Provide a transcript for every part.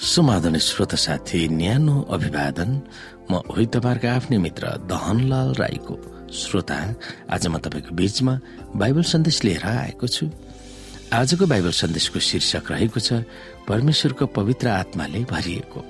समाधान श्रोता साथी, न्यानो अभिवादन। म उही तपाईहरुको आफ्नै मित्र दहनलाल राईको। श्रोता, आज म तपाईको बीचमा बाइबल सन्देश लिएर आएको छु। आजको बाइबल सन्देशको शीर्षक रहेको छ परमेश्वरको पवित्र आत्माले भरिएको।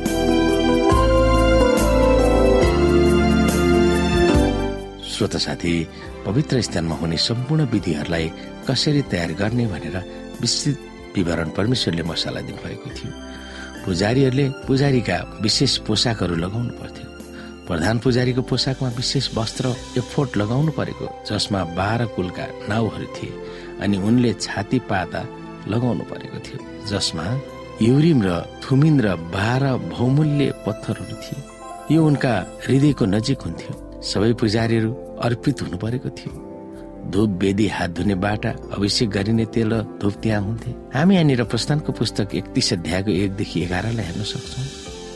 श्रोता साथी, पवित्र स्थानमा हुने सम्पूर्ण विधिहरूलाई कसरी तयार गर्ने भनेर विस्तृत विवरण परमेश्वरले मसाला दिनुभएको थियो। पुजारीहरूले पुजारीका विशेष पोसाकहरू लगाउनु पर्थ्यो। प्रधान पुजारीको पोसाकमा विशेष वस्त्र एफोर्ट लगाउनु परेको, जसमा 12 कुलका नाउँहरू थिए, अनि उनले छाती पाता लगाउनु परेको थियो, जसमा युरिम र थुमिन र 12 बहुमूल्य पत्थरहरू थिए। यो उनका हृदयको नजिक हुन्थ्यो। सबै पुजारीहरू अर्पित हुनु परेको थियो। धूप वेदी, हात धुने बाटा, अभिषेक गरिने तेल र धूप त्यहाँ हुन्थे। हामी यहाँनिर प्रस्थानको पुस्तक 31 अध्यायको 1देखि 11लाई हेर्न सक्छौं।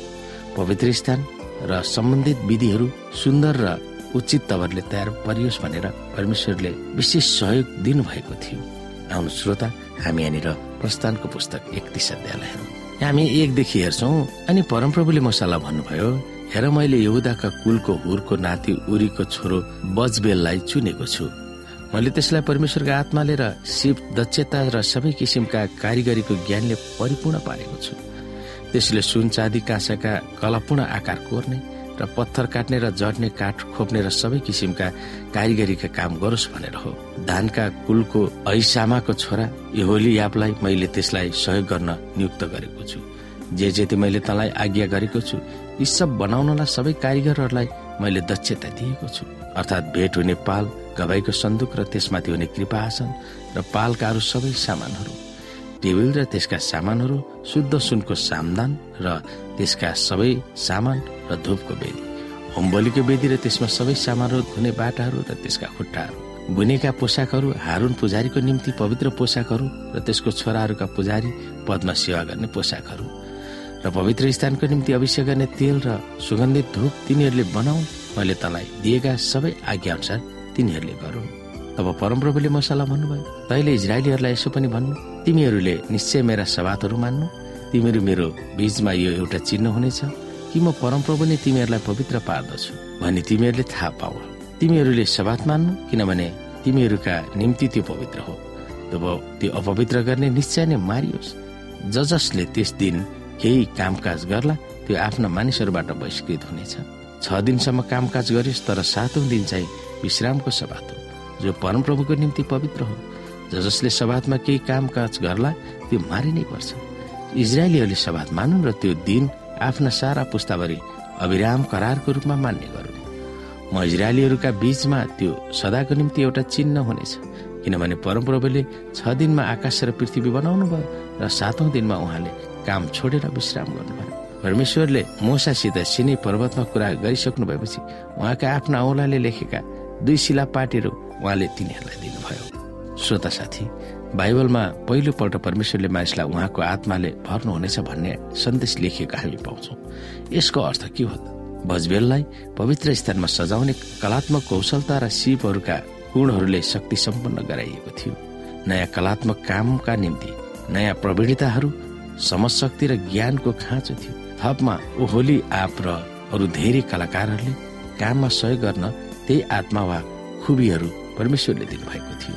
पवित्र स्थान र सम्बन्धित विधिहरू सुन्दर र उचित तवरले तयार परियोस् भनेर परमेश्वरले विशेष सहयोग दिनुभएको थियो। आउनु श्रोता, हामी यहाँनिर प्रस्थानको पुस्तक 31 अध्यायलाई हेरौं। हामी 1देखि हेर्छौं। अनि परमप्रभुले मूसालाई भन्नुभयो, हेर, मैले यहुदाका कुलको हुरको नाति उरीको छोरो बजबेललाई चुनेको छु। मैले त्यसलाई परमेश्वरका आत्माले र सिप, दक्षता र सबै किसिमका कारिगरीको ज्ञानले परिपूर्ण पारेको छु। त्यसले सुन, चाँदी, काँसाका कलापूर्ण आकार कोर्ने र पत्थर काट्ने र जड्ने, काठ खोप्ने र सबै किसिमका कारिगरीका काम गरोस् भनेर हो। दानका कुलको अहिसामाको छोरा यहोलियाबलाई मैले त्यसलाई सहयोग गर्न नियुक्त गरेको छु। जे मैले तँलाई आज्ञा गरेको छु, यी सब बनाउनलाई सबै कारिगरहरूलाई मैले दक्षता दिएको छु। अर्थात् भेट हुने पाल, गवाईको सन्दुक र त्यसमाथि हुने कृपा आसन र पालका अरू सबै सामानहरू, टेबल र त्यसका सामानहरू, शुद्ध सुनको सामदान र त्यसका सबै सामान र धूपको वेदी, होमबलीको वेदी र त्यसमा सबै सामानहरू, धुने बाटाहरू र त्यसका खुट्टाहरू, बुनेका पोसाकहरू, हारून पुजारीको निम्ति पवित्र पोसाकहरू र त्यसको छोराहरूका पुजारी पदमा सेवा गर्ने पोसाकहरू, र पवित्र स्थानको निम्ति अभिषेक गर्ने तेल र सुगन्धित धूप तिनीहरूले बनाउन्। मैले तँलाई दिएका सबै आज्ञा अनुसार तिनीहरूले गरून्। तब परमप्रभुले मूसालाई भन्नुभयो, तैले इजरायलीहरूलाई यसो पनि भन्नु, तिमीहरूले निश्चय मेरा सबातहरू मान्नु। तिमीहरू मेरो बीचमा यो एउटा चिन्ह हुनेछ कि म परमप्रभु नै तिमीहरूलाई पवित्र पार्दछु भनी तिमीहरूले थाहा पाऊ। तिमीहरूले सबात मान्नु, किनभने तिमीहरूका निम्ति त्यो पवित्र हो। तब त्यो अपवित्र गर्ने निश्चय नै मारियोस्। जसले त्यस दिन केही कामकाज गर्ला, त्यो आफ्ना मानिसहरूबाट बहिष्कृत हुनेछ। 6 दिनसम्म कामकाज गरियोस्, तर 7औं दिन चाहिँ विश्रामको सबात हो, जो परमप्रभुको निम्ति पवित्र हो। जसले सबातमा केही कामकाज गर्ला, त्यो मारिनै पर्छ। इजरायलीहरूले सबात मानुन् र त्यो दिन आफ्ना सारा पुस्ताभरि अविराम करारको रूपमा मान्ने गरून्। म इजरायलीहरूका बीचमा त्यो सदाको निम्ति एउटा चिन्ह हुनेछ, किनभने परमप्रभुले 6 दिनमा आकाश र पृथ्वी बनाउनु भयो र 7औं दिनमा उहाँले काम छोडेर विश्राम गर्नुभयो। परमेश्वरले मूसासित सिनै पर्वतमा कुरा गरिसक्नु भएपछि उहाँका आफ्ना औँलाले लेखेका 2 शिलापाटीहरू उहाँले तिनीहरूलाई दिनुभयो। श्रोता साथी, बाइबलमा पहिलोपल्ट परमेश्वरले मानिसलाई उहाँको आत्माले भर्नुहुनेछ भन्ने सन्देश लेखिएको हामी पाउँछौँ। यसको अर्थ के हो त? बजबेललाई पवित्र स्थानमा सजाउने कलात्मक कौशलता र सिपहरूका गुणहरूले शक्ति सम्पन्न गराइएको थियो। नयाँ कलात्मक कामका निम्ति नयाँ प्रविधिताहरू, समशक्ति र ज्ञानको खाँचो थियो। थपमा ओहोली आप र अरू धेरै कलाकारहरूले काममा सहयोग गर्न त्यही आत्मा वा खुबीहरू परमेश्वरले दिनुभएको थियो।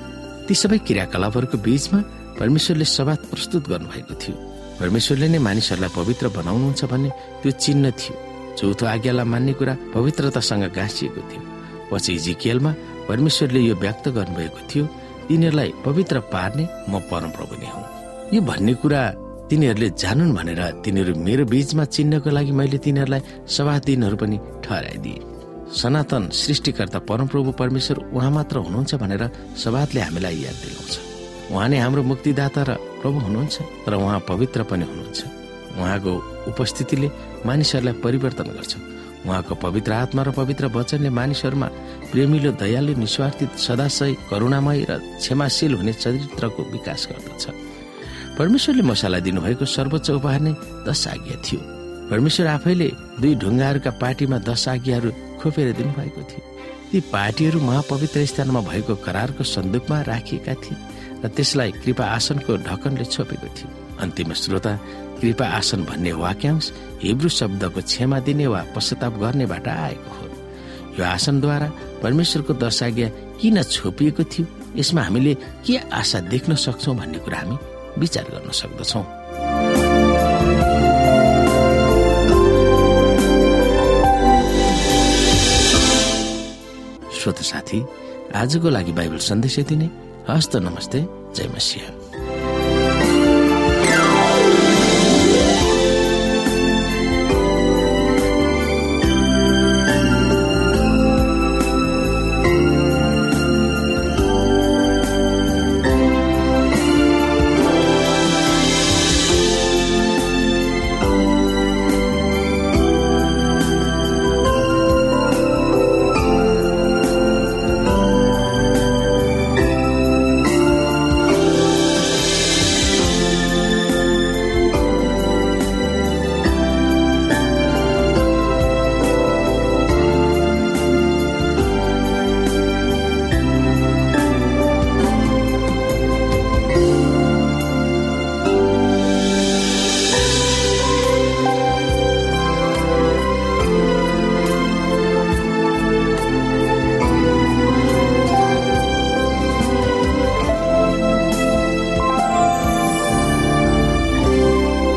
ती सबै क्रियाकलापहरूको बीचमा परमेश्वरले सबात प्रस्तुत गर्नुभएको थियो। परमेश्वरले नै मानिसहरूलाई पवित्र बनाउनुहुन्छ भन्ने त्यो चिन्ह थियो। चौथो आज्ञालाई मान्ने कुरा पवित्रतासँग गाँसिएको थियो। पछि इजिकियलमा परमेश्वरले यो व्यक्त गर्नुभएको थियो, तिनीहरूलाई पवित्र पार्ने म परमप्रभु नै हुँ। यो भन्ने कुरा तिनीहरूले जानुन् भनेर तिनीहरू मेरो बीचमा चिन्हको लागि मैले तिनीहरूलाई सबात दिनहरू पनि ठहराइदिए। सनातन सृष्टिकर्ता परमप्रभु परमेश्वर उहाँ मात्र हुनुहुन्छ भनेर सबातले हामीलाई याद दिलाउँछ। उहाँ नै हाम्रो मुक्तिदाता र प्रभु हुनुहुन्छ, तर उहाँ पवित्र पनि हुनुहुन्छ। उहाँको उपस्थितिले मानिसहरूलाई परिवर्तन गर्छ। उहाँको पवित्र आत्मा र पवित्र वचनले मानिसहरूमा प्रेमिलो, दयालु, निस्वार्थी, सदाशय, करुणामय र क्षमाशील हुने चरित्रको विकास गर्दछ। परमेश्वरले मूसालाई दिनुभएको सर्वोच्च उपहार नै 10 आज्ञा थियो। परमेश्वर आफैले 2 ढुङ्गाहरूका पाटीमा 10 आज्ञाहरू खोपेर दिनुभएको थियो। ती पाटीहरू महापवित्र स्थानमा भएको करारको सन्दुकमा राखिएका थिए र त्यसलाई कृपा आसनको ढक्कनले छोपेको थियो। अन्तिम श्रोता, कृपा आसन भन्ने वाक्यांश हिब्रू शब्दको क्षमा दिने वा पश्चाताप गर्नेबाट आएको हो। यो आसनद्वारा परमेश्वरको दर्शाज्ञा किन छोपिएको थियो, यसमा हामीले के आशा देख्न सक्छौं भन्ने कुरा हामी विचार गर्न सक्दछौं। श्रोता साथी, आजको लागि बाइबल सन्देश यति नै। हस्त नमस्ते, जय मसीह।